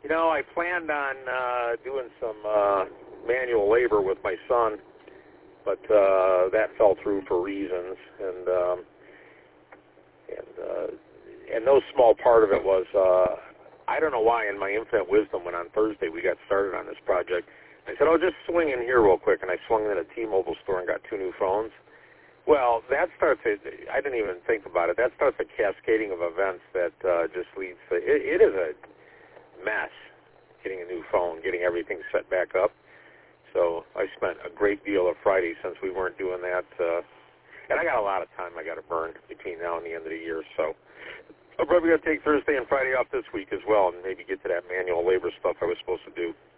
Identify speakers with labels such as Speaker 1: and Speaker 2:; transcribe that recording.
Speaker 1: You know, I planned on doing some manual labor with my son, but that fell through for reasons, and no small part of it was I don't know why, in my infinite wisdom, when on Thursday we got started on this project, I said, just swing in here real quick, and I swung in at a T-Mobile store and got 2 new phones. Well, that starts, I didn't even think about it, that starts a cascading of events that just leads to, it is a mess getting a new phone, getting everything set back up. So I spent a great deal of Friday since we weren't doing that, and I got a lot of time I got to burn between now and the end of the year, so I'm probably going to take Thursday and Friday off this week as well and maybe get to that manual labor stuff I was supposed to do.